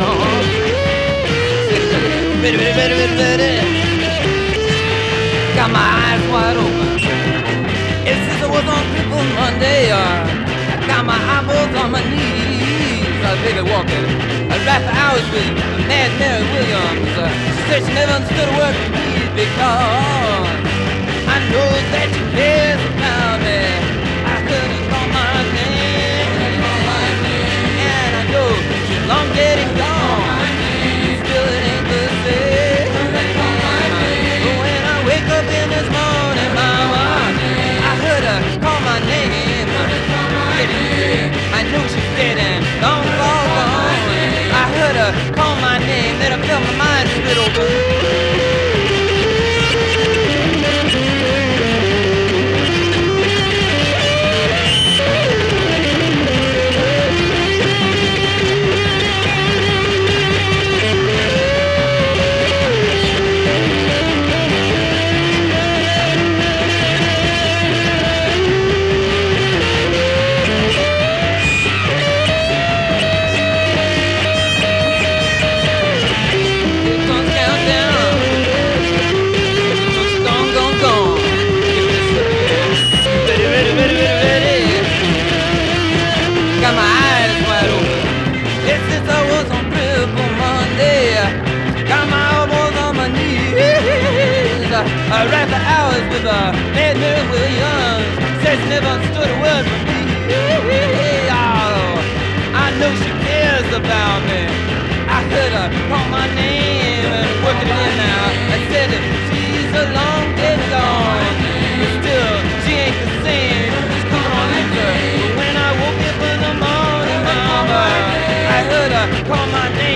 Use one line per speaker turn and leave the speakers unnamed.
on. Ready, ready, ready, ready, ready. Got my eyes wide open. Ever since I was on Cripple Monday, I got my eyeballs on my knees. I was baby walking. I rapped for hours with Mad Mary Williams. She said she never understood a word from me because I know that she cares about me. I heard her call my name, and I know she's long dead and gone. Still it ain't the same. But when I wake up in this morning, mama, I heard her call my name. I know she's dead and long gone. I heard her call my name, then I felt my mind split open. I rap for hours with Mad Mary Williams. Says she never understood a word from me. Oh, I know she cares about me. I heard her call my name and working it in now. I said that she's a long dead gone, but still she ain't the same. She's coming on into. But when I woke up in the morning, mama, I heard her call my name.